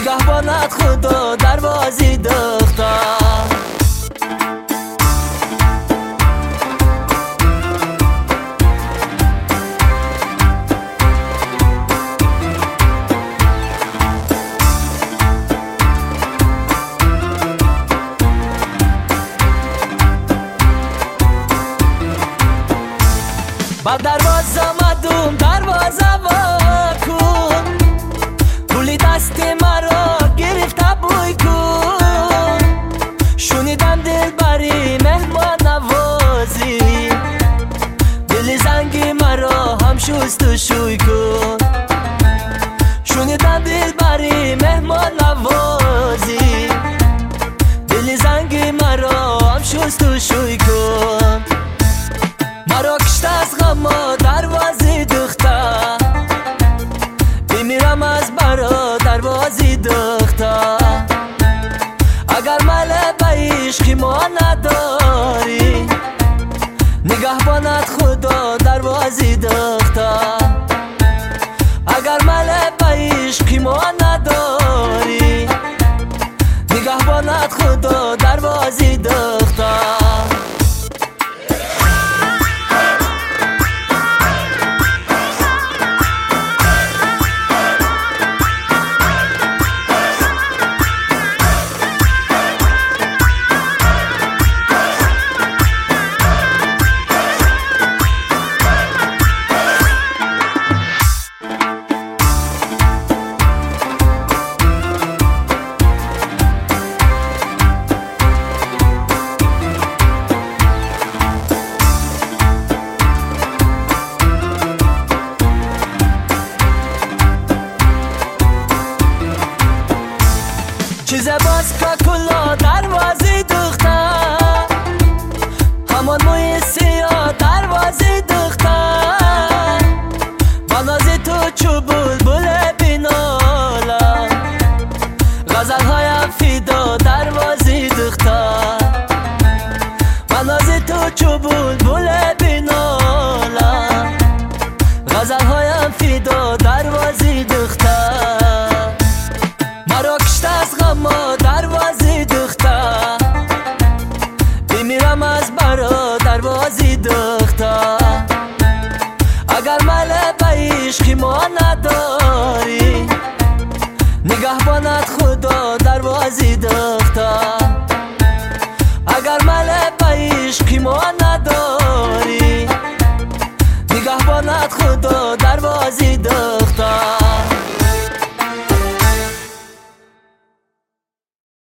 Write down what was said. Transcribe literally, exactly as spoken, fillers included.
نگهبانت خدا دروازه دختر با دروازه مدوم دروازه واکن گلی دست مرا گرفته بوی کن شنیدم دل بری مهمان نوازی دل زنگی مرا هم شست و شوی کن شنیدم دل بری مهمان نوازی دل زنگی مرا هم شست و شوی کن مرا کشته از غم دروازه دختر بمیرم از برا دروازه دختر اگر مله به عشقی ما نداری نگهبانت خدا دروازه دختر اگر مله به عشقی ما نداری نگهبانت خدا دروازه دختر چیز باز که کلا دروازه دختر همان موی سیاه دروازه دختر با ناز تو چو بلبل بینالم غزل هایم فیدا دروازه دختر با ناز تو چو بلبل بینالم غزل هایم فیدا دروازه دختر مرا کشته از غم دروازه دختر بمیرم از برا دروازه دختر اگر مله به عشقی ما نداری نگهبانت خدا دروازه دختر اگر مله به عشقی ما